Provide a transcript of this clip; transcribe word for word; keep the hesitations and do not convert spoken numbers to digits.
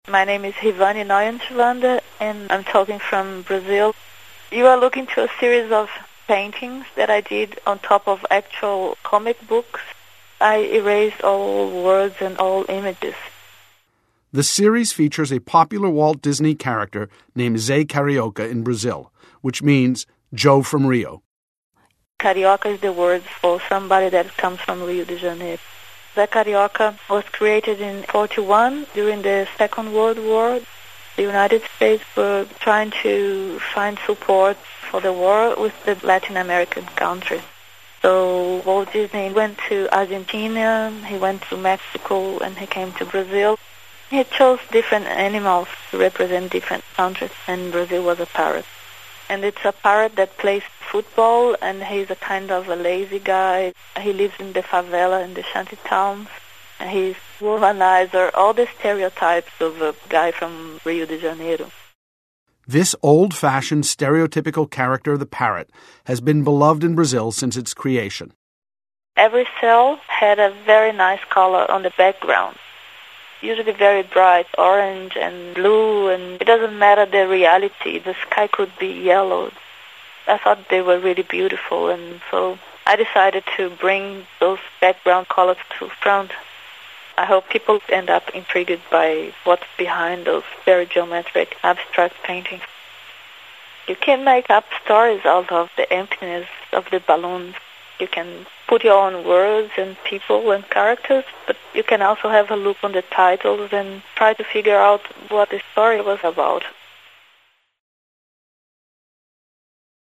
My name is Rivane Neuenschwander, and I'm talking from Brazil. You are looking to a series of paintings that I did on top of actual comic books. I erased all words and all images. The series features a popular Walt Disney character named Zé Carioca in Brazil, which means Joe from Rio. Carioca is the word for somebody that comes from Rio de Janeiro. Zé Carioca was created in forty-one during the Second World War. The United States were trying to find support for the war with the Latin American countries. So Walt Disney went to Argentina, he went to Mexico, and he came to Brazil. He chose different animals to represent different countries, and Brazil was a parrot. And it's a parrot that plays football, and he's a kind of a lazy guy. He lives in the favela, in the shanty towns. And he's womanizer, all the stereotypes of a guy from Rio de Janeiro. This old-fashioned stereotypical character, the parrot, has been beloved in Brazil since its creation. Every cell had a very nice color on the background. Usually very bright, orange and blue, and it doesn't matter the reality. The sky could be yellow. I thought they were really beautiful, and so I decided to bring those background colors to front. I hope people end up intrigued by what's behind those very geometric, abstract paintings. You can make up stories out of the emptiness of the balloons. You can put your own words and people and characters, but you can also have a look on the titles and try to figure out what the story was about.